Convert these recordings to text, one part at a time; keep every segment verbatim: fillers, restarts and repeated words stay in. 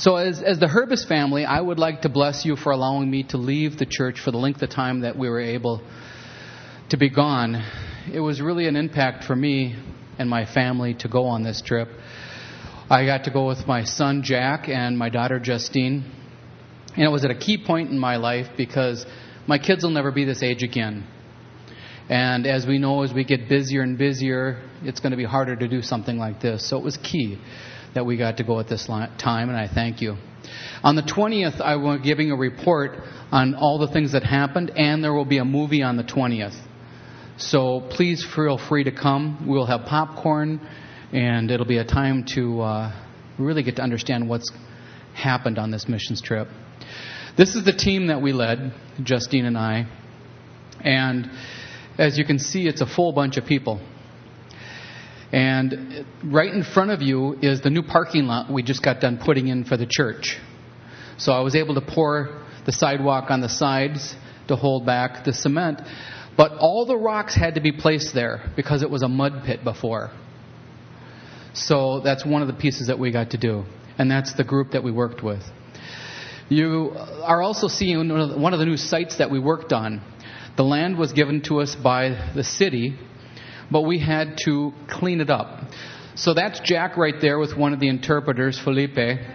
So as, as the Herbis family, I would like to bless you for allowing me to leave the church for the length of time that we were able to be gone. It was really an impact for me and my family to go on this trip. I got to go with my son Jack and my daughter Justine. And it was at a key point in my life because my kids will never be this age again. And as we know, as we get busier and busier, it's going to be harder to do something like this. So it was key that we got to go at this time, and I thank you. On the twentieth, I will be giving a report on all the things that happened, and there will be a movie on the twentieth. So please feel free to come. We'll have popcorn, and it'll be a time to uh, really get to understand what's happened on this missions trip. This is the team that we led, Justine and I. And as you can see, it's a full bunch of people. And right in front of you is the new parking lot we just got done putting in for the church. So I was able to pour the sidewalk on the sides to hold back the cement. But all the rocks had to be placed there because it was a mud pit before. So that's one of the pieces that we got to do. And that's the group that we worked with. You are also seeing one of the new sites that we worked on. The land was given to us by the city, but we had to clean it up. So that's Jack right there with one of the interpreters, Felipe.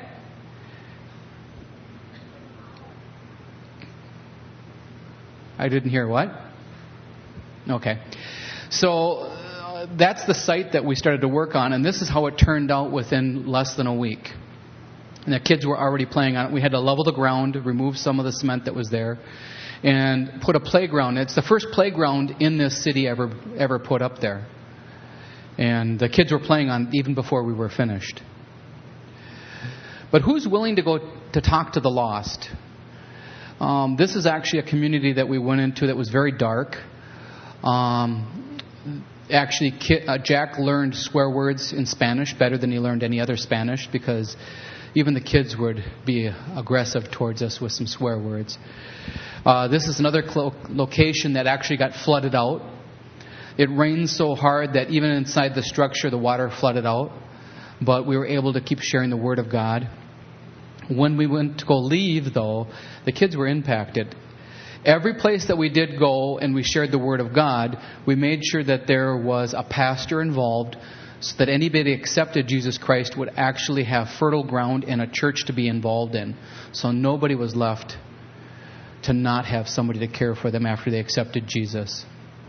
I didn't hear what? Okay. So uh, that's the site that we started to work on, and this is how it turned out within less than a week. And the kids were already playing on it. We had to level the ground, remove some of the cement that was there, and put a playground. It's the first playground in this city ever ever put up there. And the kids were playing on even before we were finished. But who's willing to go to talk to the lost? Um, this is actually a community that we went into that was very dark. Um, actually, uh, Jack learned swear words in Spanish better than he learned any other Spanish because even the kids would be aggressive towards us with some swear words. Uh, this is another clo- location that actually got flooded out. It rained so hard that even inside the structure, the water flooded out. But we were able to keep sharing the Word of God. When we went to go leave, though, the kids were impacted. Every place that we did go and we shared the Word of God, we made sure that there was a pastor involved so that anybody accepted Jesus Christ would actually have fertile ground and a church to be involved in. So nobody was left to not have somebody to care for them after they accepted Jesus.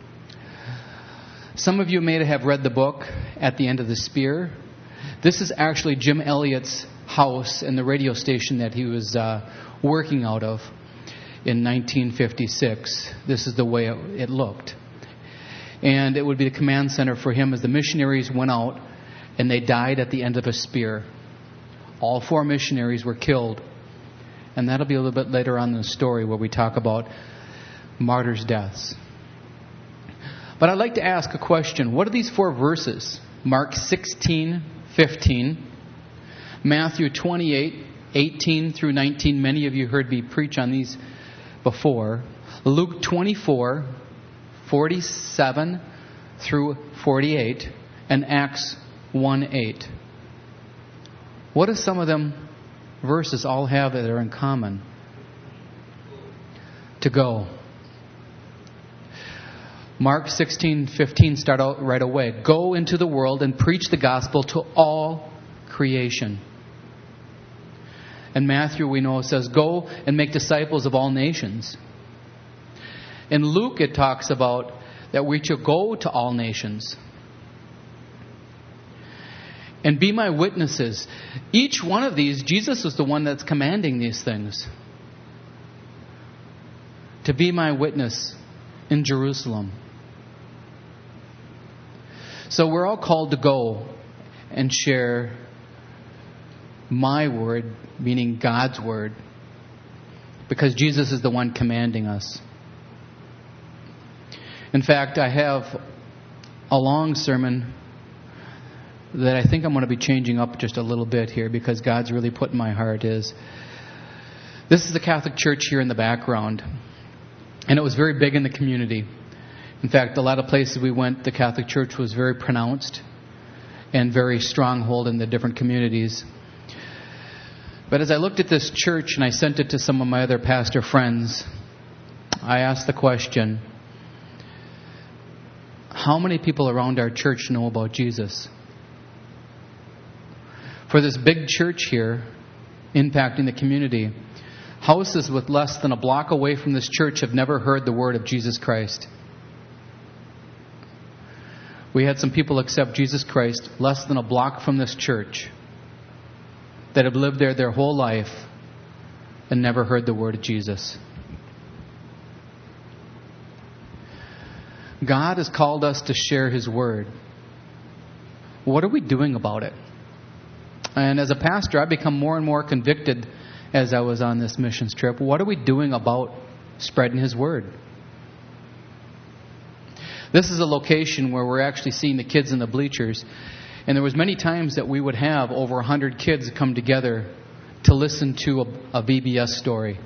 Some of you may have read the book At the End of the Spear. This is actually Jim Elliot's house and the radio station that he was uh, working out of in nineteen fifty-six. This is the way it, it looked. And it would be the command center for him as the missionaries went out and they died at the end of a spear. All four missionaries were killed. And that'll be a little bit later on in the story where we talk about martyrs' deaths. But I'd like to ask a question. What are these four verses? Mark sixteen, fifteen, Matthew twenty-eight, eighteen through nineteen. Many of you heard me preach on these before. Luke twenty-four, forty-seven through forty-eight, and Acts one eight. What do some of them verses all have that are in common? To go. Mark sixteen fifteen start out right away. Go into the world and preach the gospel to all creation. And Matthew, we know, says, go and make disciples of all nations. In Luke, it talks about that we should go to all nations. And be my witnesses. Each one of these, Jesus is the one that's commanding these things. To be my witness in Jerusalem. So we're all called to go and share my word, meaning God's word, because Jesus is the one commanding us. In fact, I have a long sermon that I think I'm going to be changing up just a little bit here because God's really put in my heart is, this is the Catholic Church here in the background, and it was very big in the community. In fact, a lot of places we went, the Catholic Church was very pronounced and very stronghold in the different communities. But as I looked at this church and I sent it to some of my other pastor friends, I asked the question, how many people around our church know about Jesus? For this big church here, impacting the community, houses with less than a block away from this church have never heard the word of Jesus Christ. We had some people accept Jesus Christ less than a block from this church that have lived there their whole life and never heard the word of Jesus. God has called us to share His word. What are we doing about it? And as a pastor, I've become more and more convicted as I was on this missions trip. What are we doing about spreading His word? This is a location where we're actually seeing the kids in the bleachers. And there was many times that we would have over one hundred kids come together to listen to a, a V B S story.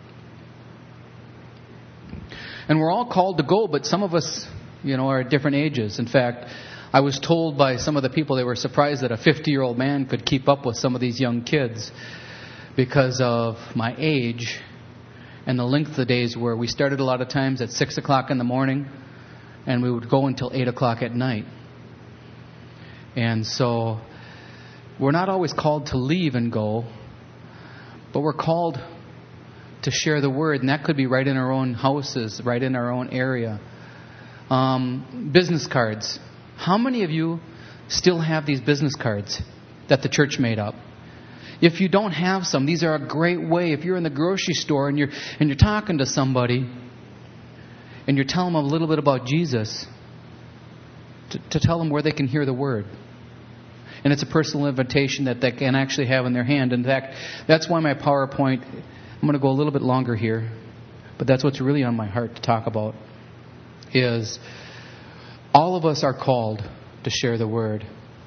And we're all called to go, but some of us, you know, are at different ages. In fact, I was told by some of the people, they were surprised that a fifty-year-old man could keep up with some of these young kids because of my age and the length of the days where we started a lot of times at six o'clock in the morning and we would go until eight o'clock at night. And so we're not always called to leave and go, but we're called to share the word, and that could be right in our own houses, right in our own area. Um, business cards. How many of you still have these business cards that the church made up? If you don't have some, these are a great way. If you're in the grocery store and you're and you're talking to somebody and you're telling them a little bit about Jesus, to, to tell them where they can hear the word. And it's a personal invitation that they can actually have in their hand. In fact, that's why my PowerPoint, I'm going to go a little bit longer here, but that's what's really on my heart to talk about, is all of us are called to share the word.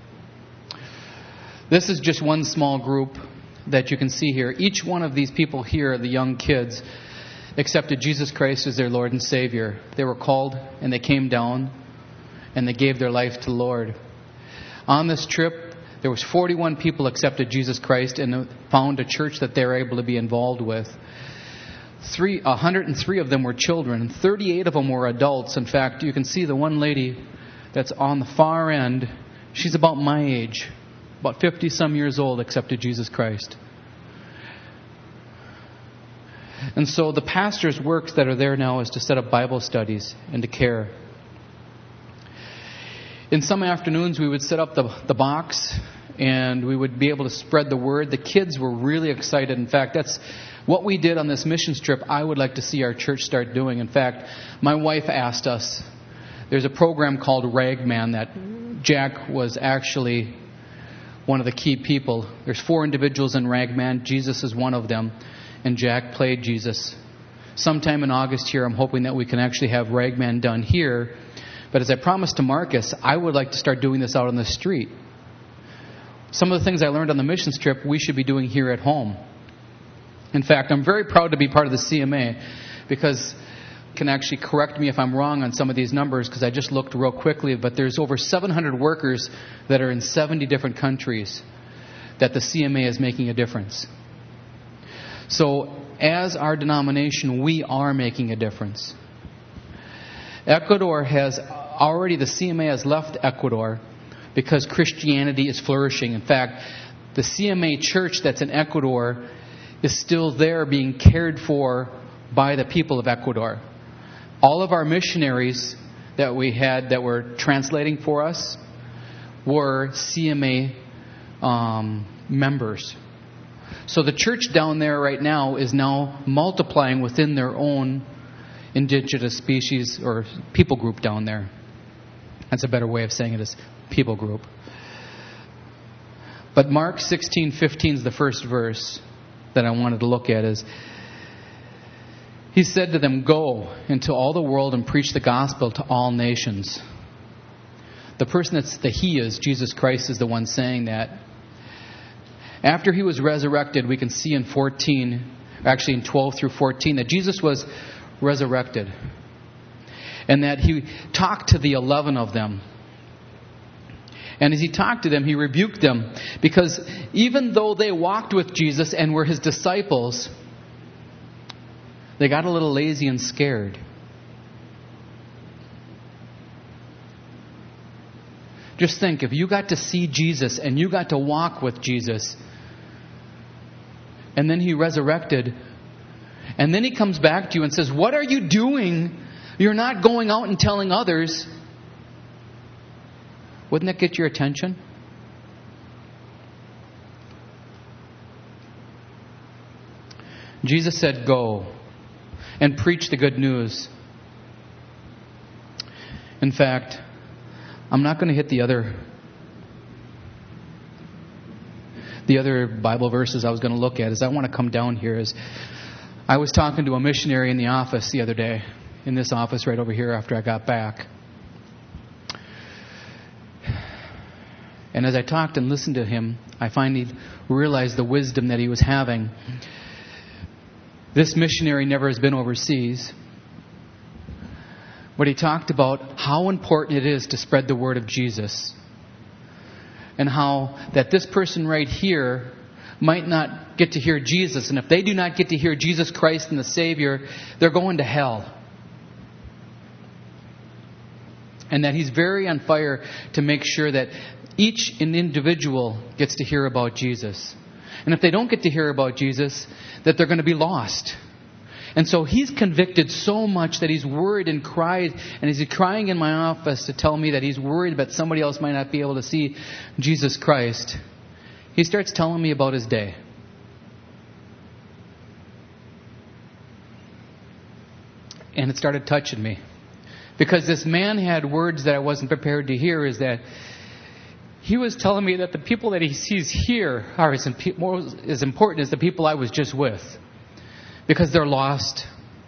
This is just one small group that you can see here. Each one of these people here, the young kids, accepted Jesus Christ as their Lord and Savior. They were called and they came down and they gave their life to the Lord. On this trip, there was forty-one people accepted Jesus Christ and found a church that they were able to be involved with. Three, one hundred three of them were children, and thirty-eight of them were adults. In fact, you can see the one lady that's on the far end. She's about my age, about fifty-some years old, accepted Jesus Christ. And so the pastor's works that are there now is to set up Bible studies and to care. In some afternoons, we would set up the, the box and we would be able to spread the word. The kids were really excited. In fact, that's what we did on this missions trip. I would like to see our church start doing. In fact, my wife asked us, there's a program called Ragman that Jack was actually one of the key people. There's four individuals in Ragman. Jesus is one of them. And Jack played Jesus. Sometime in August here, I'm hoping that we can actually have Ragman done here. But as I promised to Marcus, I would like to start doing this out on the street. Some of the things I learned on the missions trip, we should be doing here at home. In fact, I'm very proud to be part of the C M A because you can actually correct me if I'm wrong on some of these numbers because I just looked real quickly, but there's over seven hundred workers that are in seventy different countries that the C M A is making a difference. So as our denomination, we are making a difference. Ecuador has already, the C M A has left Ecuador because Christianity is flourishing. In fact, the C M A church that's in Ecuador is still there being cared for by the people of Ecuador. All of our missionaries that we had that were translating for us were C M A um, members. So the church down there right now is now multiplying within their own indigenous species or people group down there. That's a better way of saying it, is people group. But Mark sixteen fifteen is the first verse that I wanted to look at. Is He said to them, "Go into all the world and preach the gospel to all nations." The person that's the He is, Jesus Christ, is the one saying that. After He was resurrected, we can see in fourteen, actually in twelve through fourteen, that Jesus was resurrected. And that He talked to the eleven of them. And as he talked to them, he rebuked them. Because even though they walked with Jesus and were his disciples, they got a little lazy and scared. Just think, if you got to see Jesus and you got to walk with Jesus, and then he resurrected, and then he comes back to you and says, "What are you doing? You're not going out and telling others." Wouldn't that get your attention? Jesus said, "Go and preach the good news." In fact, I'm not going to hit the other the other Bible verses I was going to look at. Is I want to come down here. Is I was talking to a missionary in the office the other day, in this office right over here after I got back. And as I talked and listened to him, I finally realized the wisdom that he was having. This missionary never has been overseas. But he talked about how important it is to spread the word of Jesus. And how that this person right here might not get to hear Jesus. And if they do not get to hear Jesus Christ and the Savior, they're going to hell. And that he's very on fire to make sure that each individual gets to hear about Jesus. And if they don't get to hear about Jesus, that they're going to be lost. And so he's convicted so much that he's worried and cried. And he's crying in my office to tell me that he's worried that somebody else might not be able to see Jesus Christ. He starts telling me about his day. And it started touching me. Because this man had words that I wasn't prepared to hear. Is that he was telling me that the people that he sees here are as, imp- more, as important as the people I was just with. Because they're lost.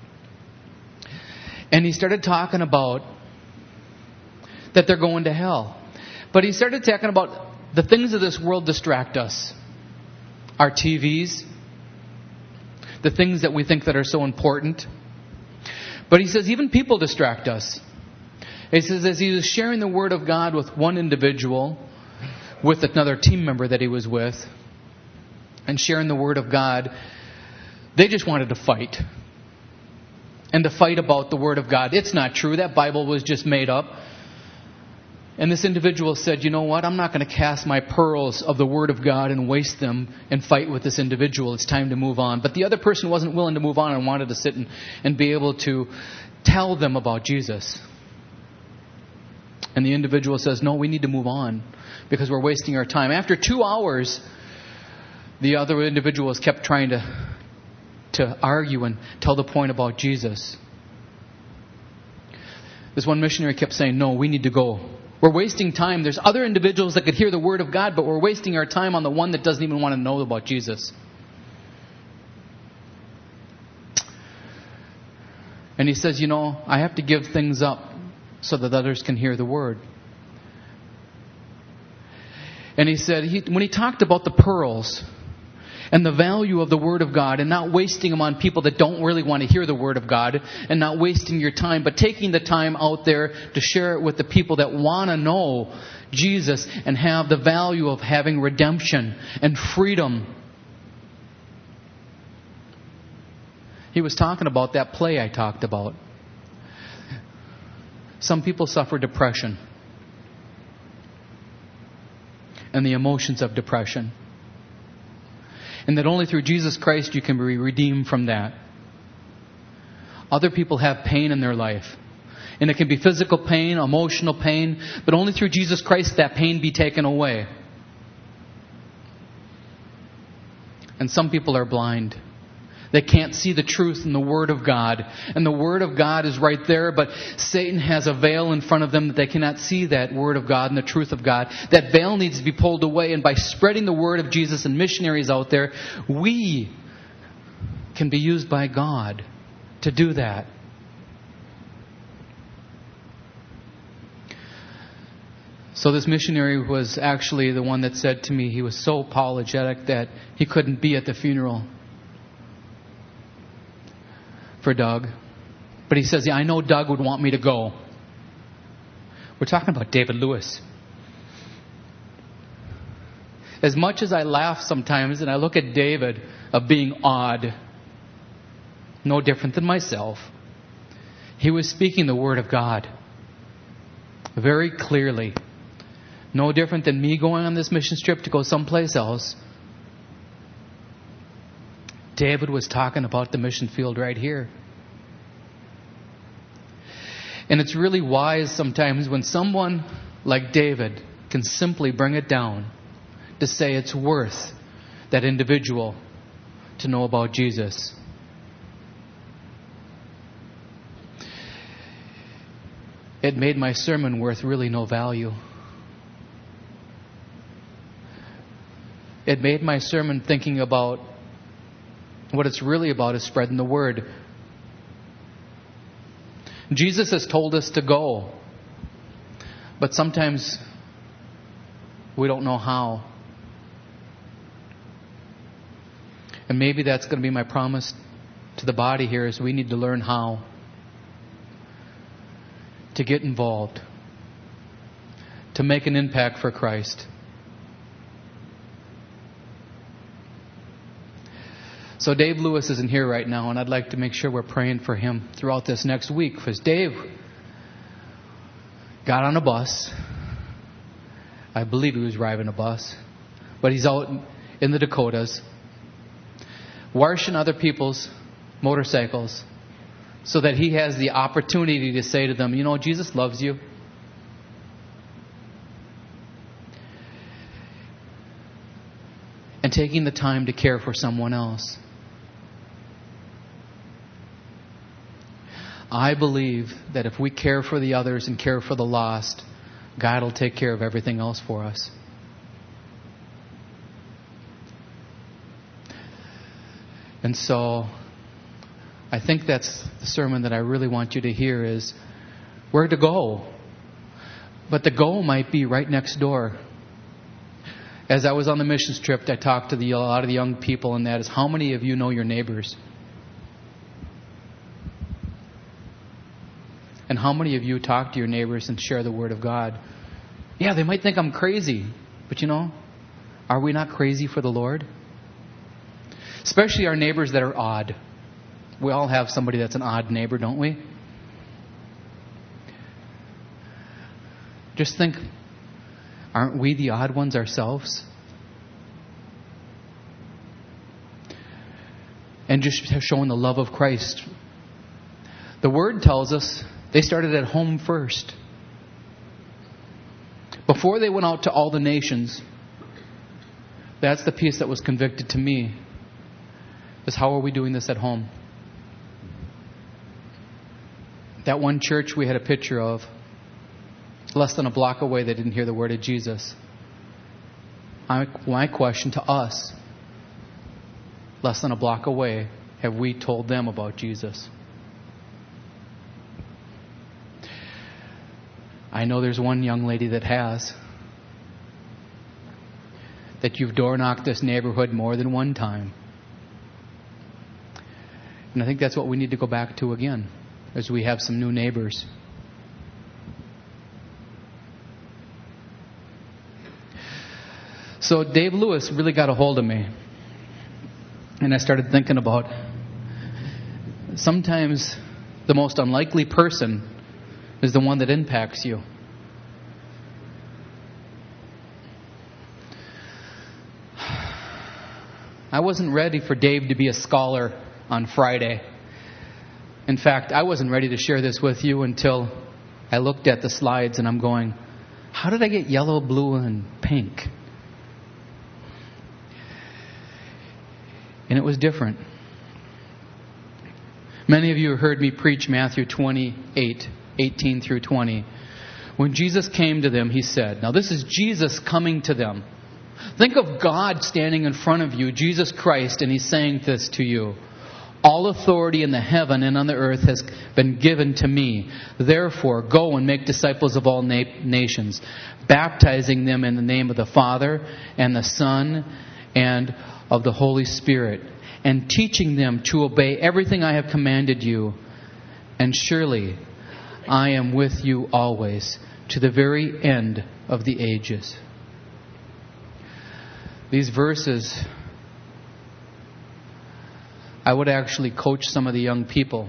And he started talking about that they're going to hell. But he started talking about the things of this world distract us. Our T Vs. The things that we think that are so important. But he says even people distract us. He says as he was sharing the Word of God with one individual, with another team member that he was with, and sharing the Word of God, they just wanted to fight. And to fight about the Word of God. It's not true. That Bible was just made up. And this individual said, "You know what? I'm not going to cast my pearls of the Word of God and waste them and fight with this individual. It's time to move on." But the other person wasn't willing to move on and wanted to sit and, and be able to tell them about Jesus. And the individual says, "No, we need to move on because we're wasting our time." After two hours, the other individuals kept trying to to argue and tell the point about Jesus. This one missionary kept saying, "No, we need to go. We're wasting time. There's other individuals that could hear the Word of God, but we're wasting our time on the one that doesn't even want to know about Jesus." And he says, "You know, I have to give things up so that others can hear the Word." And he said, he, when he talked about the pearls and the value of the Word of God and not wasting them on people that don't really want to hear the Word of God and not wasting your time, but taking the time out there to share it with the people that want to know Jesus and have the value of having redemption and freedom. He was talking about that play I talked about. Some people suffer depression and the emotions of depression. And that only through Jesus Christ you can be redeemed from that. Other people have pain in their life. And it can be physical pain, emotional pain, but only through Jesus Christ that pain be taken away. And some people are blind. They can't see the truth in the Word of God. And the Word of God is right there, but Satan has a veil in front of them that they cannot see that Word of God and the truth of God. That veil needs to be pulled away, and by spreading the Word of Jesus and missionaries out there, we can be used by God to do that. So this missionary was actually the one that said to me, he was so apologetic that he couldn't be at the funeral for Doug. But he says, "Yeah, I know Doug would want me to go." We're talking about David Lewis. As much as I laugh sometimes and I look at David of being odd, no different than myself, he was speaking the Word of God very clearly. No different than me going on this mission trip to go someplace else. David was talking about the mission field right here. And it's really wise sometimes when someone like David can simply bring it down to say it's worth that individual to know about Jesus. It made my sermon worth really no value. It made my sermon thinking about what it's really about is spreading the word. Jesus has told us to go, but sometimes we don't know how. And maybe that's going to be my promise to the body here, is we need to learn how to get involved, to make an impact for Christ. So Dave Lewis isn't here right now, and I'd like to make sure we're praying for him throughout this next week, because Dave got on a bus. I believe he was driving a bus, but he's out in the Dakotas, washing other people's motorcycles so that he has the opportunity to say to them, you know, Jesus loves you. And taking the time to care for someone else. I believe that if we care for the others and care for the lost, God will take care of everything else for us. And so, I think that's the sermon that I really want you to hear, is where to go. But the go might be right next door. As I was on the missions trip, I talked to the, a lot of the young people, and that is, how many of you know your neighbors? And how many of you talk to your neighbors and share the Word of God? Yeah, they might think I'm crazy, but you know, are we not crazy for the Lord? Especially our neighbors that are odd. We all have somebody that's an odd neighbor, don't we? Just think, aren't we the odd ones ourselves? And just showing the love of Christ. The Word tells us they started at home first. Before they went out to all the nations, that's the piece that was convicted to me, is how are we doing this at home? That one church we had a picture of, less than a block away, they didn't hear the word of Jesus. My question to us, less than a block away, have we told them about Jesus? I know there's one young lady that has. That you've door knocked this neighborhood more than one time. And I think that's what we need to go back to again, as we have some new neighbors. So Dave Lewis really got a hold of me. And I started thinking about, sometimes the most unlikely person is the one that impacts you. I wasn't ready for Dave to be a scholar on Friday. In fact, I wasn't ready to share this with you until I looked at the slides and I'm going, how did I get yellow, blue, and pink? And it was different. Many of you have heard me preach Matthew twenty-eight, eighteen through twenty. When Jesus came to them, He said, now this is Jesus coming to them. Think of God standing in front of you, Jesus Christ, and He's saying this to you. All authority in the heaven and on the earth has been given to me. Therefore, go and make disciples of all na- nations, baptizing them in the name of the Father and the Son and of the Holy Spirit, and teaching them to obey everything I have commanded you. And surely I am with you always, to the very end of the ages. these verses, I would actually coach some of the young people.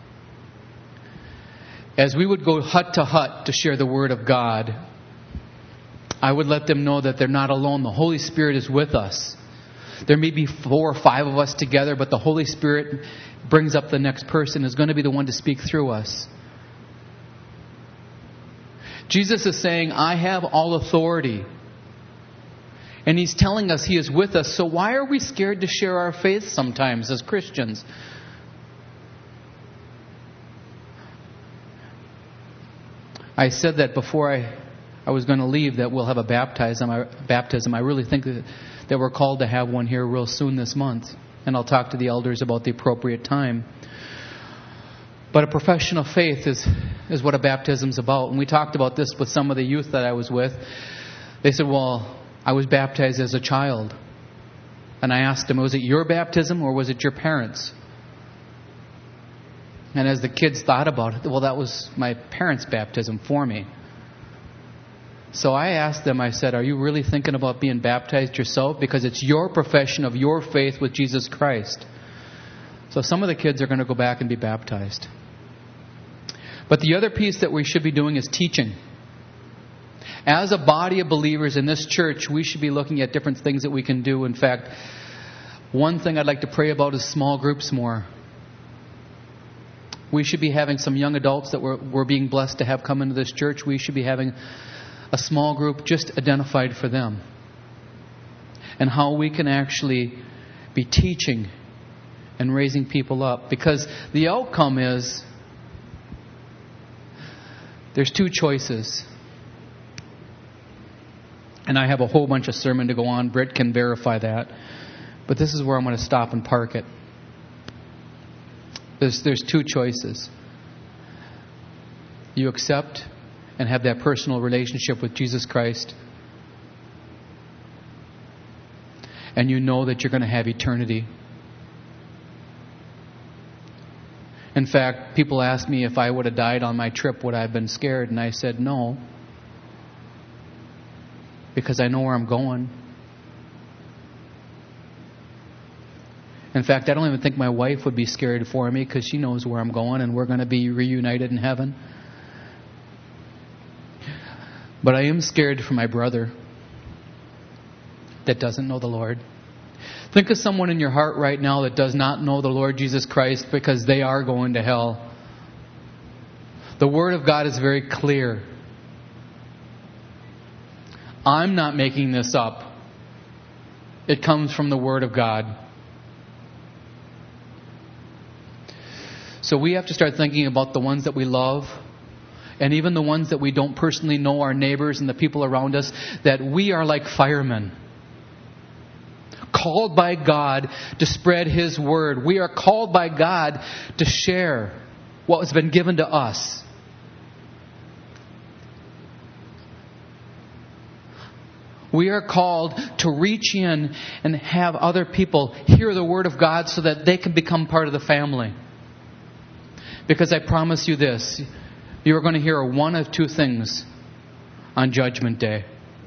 As we would go hut to hut to share the Word of God, I would let them know that they're not alone. The Holy Spirit is with us. There may be four or five of us together, but the Holy Spirit brings up the next person, is going to be the one to speak through us. Jesus is saying, I have all authority. And He's telling us He is with us. So why are we scared to share our faith sometimes as Christians? I said that before I, I was going to leave, that we'll have a baptism. I, baptism. I really think that, that we're called to have one here real soon this month. And I'll talk to the elders about the appropriate time. But a profession of faith is, is what a baptism's about. And we talked about this with some of the youth that I was with. They said, well, I was baptized as a child. And I asked them, was it your baptism or was it your parents'? And as the kids thought about it, well, that was my parents' baptism for me. So I asked them, I said, are you really thinking about being baptized yourself? Because it's your profession of your faith with Jesus Christ. So some of the kids are going to go back and be baptized. But the other piece that we should be doing is teaching. As a body of believers in this church, we should be looking at different things that we can do. In fact, one thing I'd like to pray about is small groups more. We should be having some young adults that we're, we're being blessed to have come into this church. We should be having a small group just identified for them. And how we can actually be teaching and raising people up. Because the outcome is, there's two choices. And I have a whole bunch of sermon to go on. Britt can verify that. But this is where I'm going to stop and park it. There's, there's two choices. You accept and have that personal relationship with Jesus Christ. And you know that you're going to have eternity. In fact, people asked me if I would have died on my trip, would I have been scared? And I said no. Because I know where I'm going. In fact, I don't even think my wife would be scared for me because she knows where I'm going and we're going to be reunited in heaven. But I am scared for my brother that doesn't know the Lord. Think of someone in your heart right now that does not know the Lord Jesus Christ because they are going to hell. The Word of God is very clear. I'm not making this up. It comes from the Word of God. So we have to start thinking about the ones that we love, and even the ones that we don't personally know, our neighbors and the people around us, that we are like firemen, called by God to spread His Word. We are called by God to share what has been given to us. We are called to reach in and have other people hear the Word of God so that they can become part of the family. Because I promise you this, you are going to hear one of two things on Judgment Day.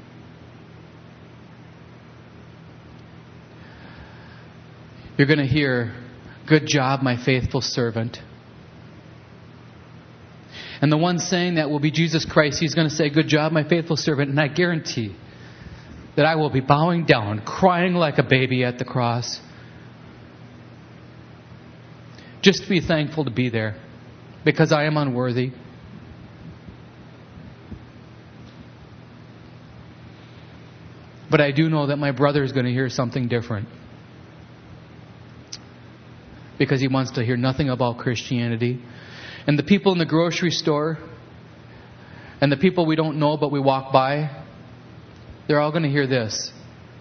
You're going to hear, "Good job, my faithful servant." And the one saying that will be Jesus Christ. He's going to say, "Good job, my faithful servant." And I guarantee that I will be bowing down, crying like a baby at the cross. Just to be thankful to be there. Because I am unworthy. But I do know that my brother is going to hear something different. Because he wants to hear nothing about Christianity. And the people in the grocery store, and the people we don't know but we walk by, they're all going to hear this.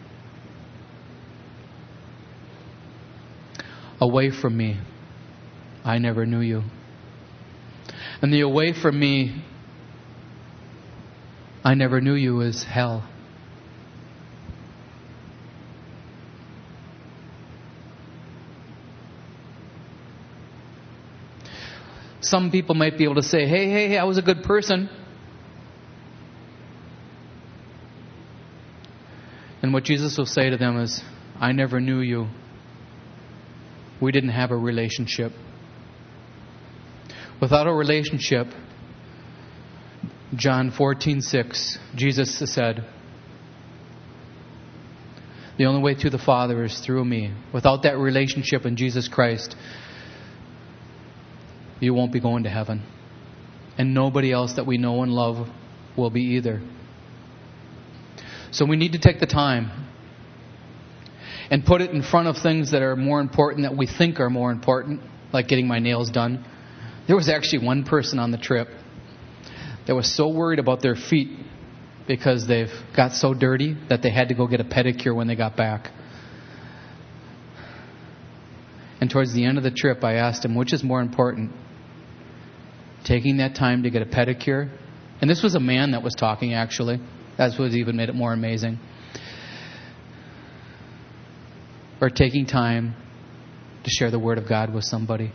"Away from me, I never knew you." And the "away from me, I never knew you" is hell. Some people might be able to say, hey, hey, hey, I was a good person. And And what Jesus will say to them is, I never knew you. We didn't have a relationship. Without a relationship, John fourteen six, Jesus said, the only way to the Father is through me. Without that relationship in Jesus Christ, you won't be going to heaven. And nobody else that we know and love will be either. So we need to take the time and put it in front of things that are more important, that we think are more important, like getting my nails done. There was actually one person on the trip that was so worried about their feet because they've got so dirty that they had to go get a pedicure when they got back. And towards the end of the trip, I asked him, which is more important? Taking that time to get a pedicure? And this was a man that was talking, actually. That's what even made it more amazing. Or taking time to share the Word of God with somebody.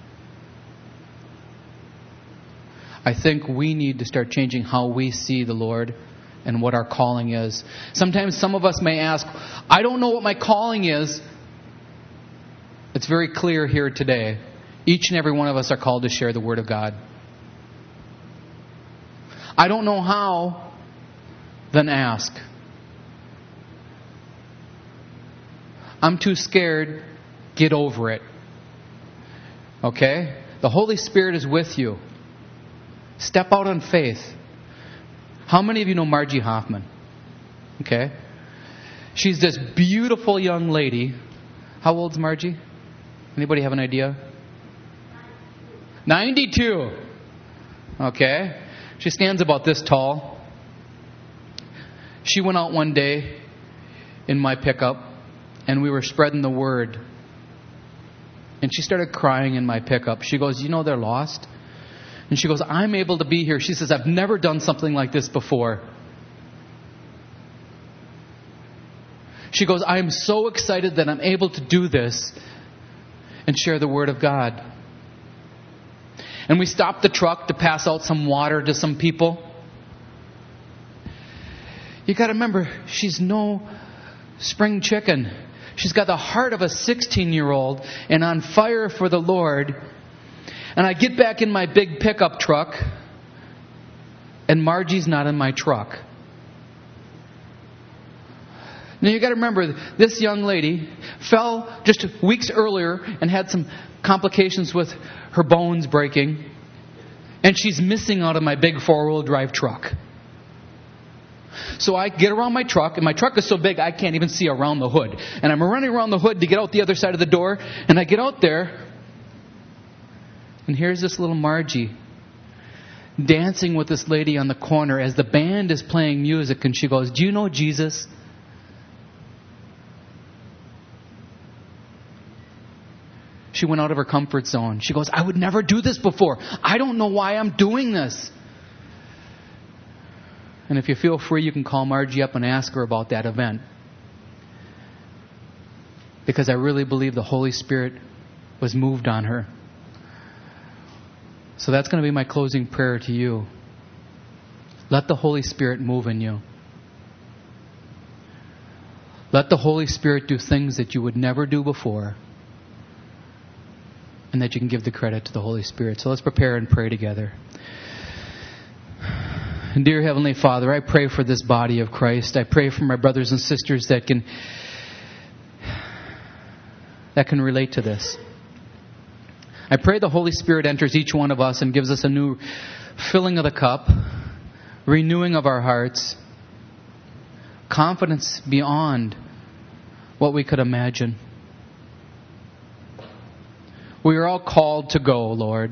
I think we need to start changing how we see the Lord and what our calling is. Sometimes some of us may ask, I don't know what my calling is. It's very clear here today. Each and every one of us are called to share the Word of God. I don't know how, then ask. I'm too scared, get over it. Okay? The Holy Spirit is with you. Step out on faith. How many of you know Margie Hoffman? Okay. She's this beautiful young lady. How old's Margie? Anybody have an idea? ninety-two. Okay. She stands about this tall. She went out one day in my pickup and we were spreading the word. And she started crying in my pickup. She goes, you know they're lost? And she goes, I'm able to be here. She says, I've never done something like this before. She goes, I am so excited that I'm able to do this and share the Word of God. And we stopped the truck to pass out some water to some people. You got to remember, she's no spring chicken. She's got the heart of a sixteen-year-old and on fire for the Lord. And I get back in my big pickup truck, and Margie's not in my truck. Now you got to remember, this young lady fell just weeks earlier and had some complications with her bones breaking, and she's missing out of my big four-wheel drive truck. So I get around my truck, and my truck is so big I can't even see around the hood. And I'm running around the hood to get out the other side of the door, and I get out there, and here's this little Margie dancing with this lady on the corner as the band is playing music, and she goes, do you know Jesus? She went out of her comfort zone. She goes, I would never do this before. I don't know why I'm doing this. And if you feel free, you can call Margie up and ask her about that event. Because I really believe the Holy Spirit was moved on her. So that's going to be my closing prayer to you. Let the Holy Spirit move in you. Let the Holy Spirit do things that you would never do before. And that you can give the credit to the Holy Spirit. So let's prepare and pray together. And dear Heavenly Father, I pray for this body of Christ. I pray for my brothers and sisters that can that can relate to this. I pray the Holy Spirit enters each one of us and gives us a new filling of the cup, renewing of our hearts, confidence beyond what we could imagine. We are all called to go, Lord.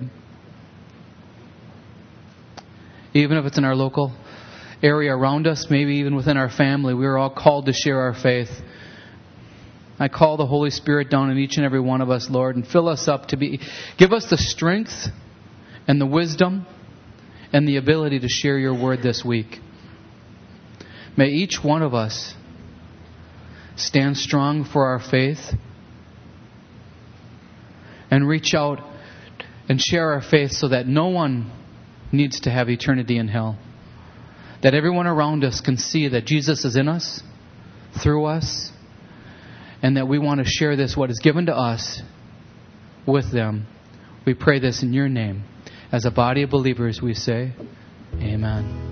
Even if it's in our local area around us, maybe even within our family, we are all called to share our faith. I call the Holy Spirit down in each and every one of us, Lord, and fill us up to be, give us the strength and the wisdom and the ability to share your word this week. May each one of us stand strong for our faith and reach out and share our faith so that no one needs to have eternity in hell. That everyone around us can see that Jesus is in us, through us, and that we want to share this, what is given to us, with them. We pray this in your name. As a body of believers, we say, Amen.